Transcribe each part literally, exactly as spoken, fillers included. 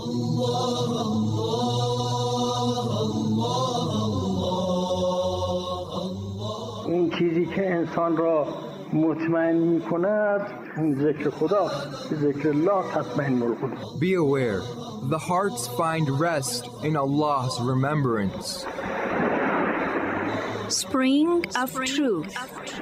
این چیزی که انسان را مطمئن می‌کند ذکر خدا، ذکر الله تطمئن القلوب. Be aware, the hearts find rest in Allah's remembrance. Spring of Truth.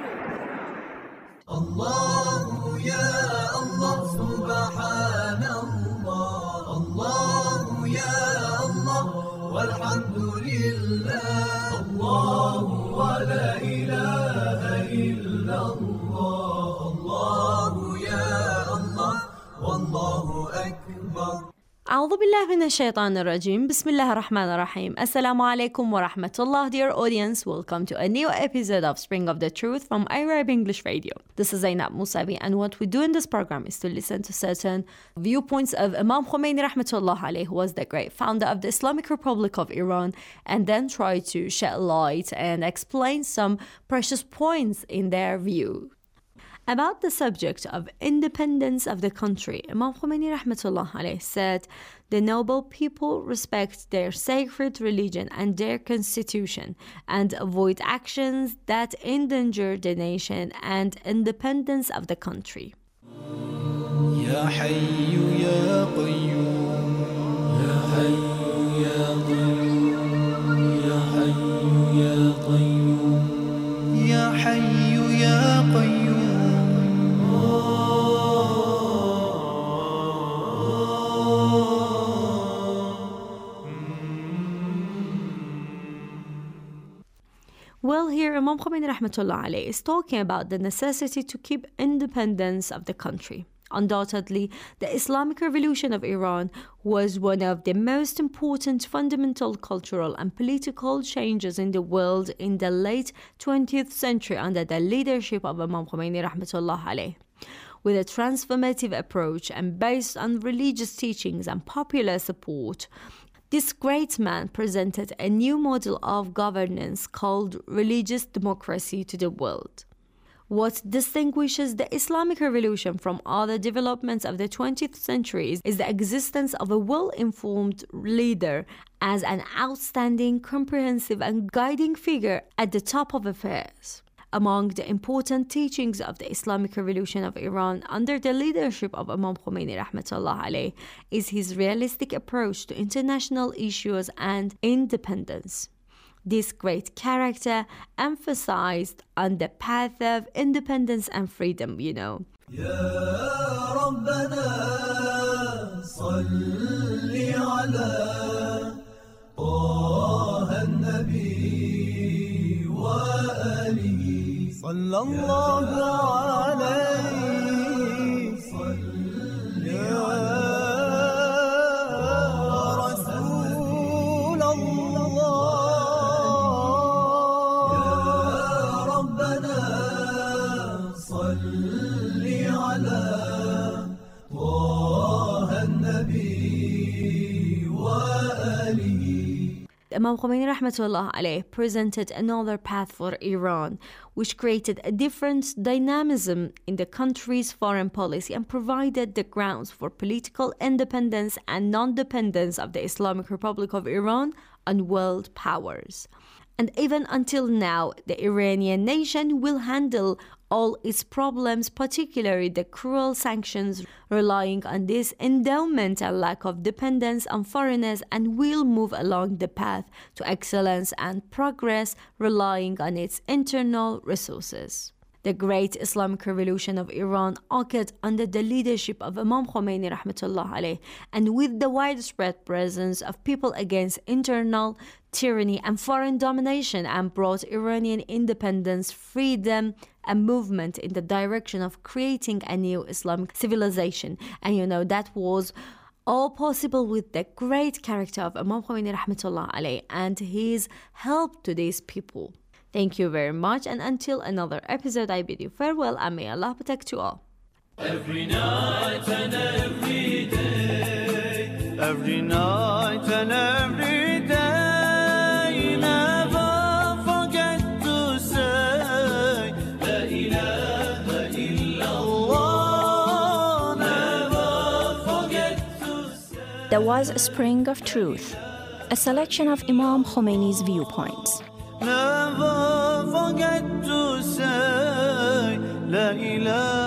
Allah ya Allah subhanallah, Allah ya Allah walhamdulillah, Allah wa la ilaha illallah, Allah ya Allah wallahu akbar. أعوذ بالله من الشيطان الرجيم. بسم الله الرحمن الرحيم. Assalamu alaikum wa rahmatullah. Dear audience, welcome to a new episode of Spring of the Truth from Arab English Radio. This is Zainab Musavi, and what we do in this program is to listen to certain viewpoints of Imam Khomeini rahmatullah alayhi, who was the great founder of the Islamic Republic of Iran, and then try to shed light and explain some precious points in their view. About the subject of independence of the country, Imam Khomeini rahmatullah alayhi said, "The noble people respect their sacred religion and their constitution and avoid actions that endanger the nation and independence of the country." Ya Hayyu ya Qayyum, Ya Hayyu ya Qayyum, Ya Hayyu ya Qayyum, Ya Hayyu ya Qayyum. Well, here Imam Khomeini rahmatullah alayhi is talking about the necessity to keep independence of the country. Undoubtedly, the Islamic Revolution of Iran was one of the most important fundamental cultural and political changes in the world in the late twentieth century under the leadership of Imam Khomeini rahmatullah alayhi. With a transformative approach and based on religious teachings and popular support, this great man presented a new model of governance called religious democracy to the world. What distinguishes the Islamic Revolution from other developments of the twentieth century is the existence of a well-informed leader as an outstanding, comprehensive, and guiding figure at the top of affairs. Among the important teachings of the Islamic Revolution of Iran under the leadership of Imam Khomeini rahmatullah alayhi is his realistic approach to international issues and independence. This great character emphasized on the path of independence and freedom, you know. Ya Rabbana salli ala Taha an-Nabi wa alihi sallallahu alayhi salli ya Rasul Allah. Ya Rabbana salli ala Taha an-Nabi wa alihi. Imam Khomeini rahmatullah alayhi presented another path for Iran, which created a different dynamism in the country's foreign policy and provided the grounds for political independence and non-dependence of the Islamic Republic of Iran on world powers. And even until now, the Iranian nation will handle all its problems, particularly the cruel sanctions, relying on this endowment and lack of dependence on foreigners, and will move along the path to excellence and progress, relying on its internal resources. The great Islamic Revolution of Iran occurred under the leadership of Imam Khomeini rahmatullah alayhi, and with the widespread presence of people against internal tyranny and foreign domination, and brought Iranian independence, freedom, and movement in the direction of creating a new Islamic civilization. And you know, that was all possible with the great character of Imam Khomeini rahmatullah alayhi and his help to these people. Thank you very much, and until another episode, I bid you farewell, and may Allah protect you all. Every night and every day, every night and every day, never forget to say La ilaha illallah. Never forget to say. The There was a spring of truth, a selection of Imam Khomeini's viewpoints. Never forget to say La ilaha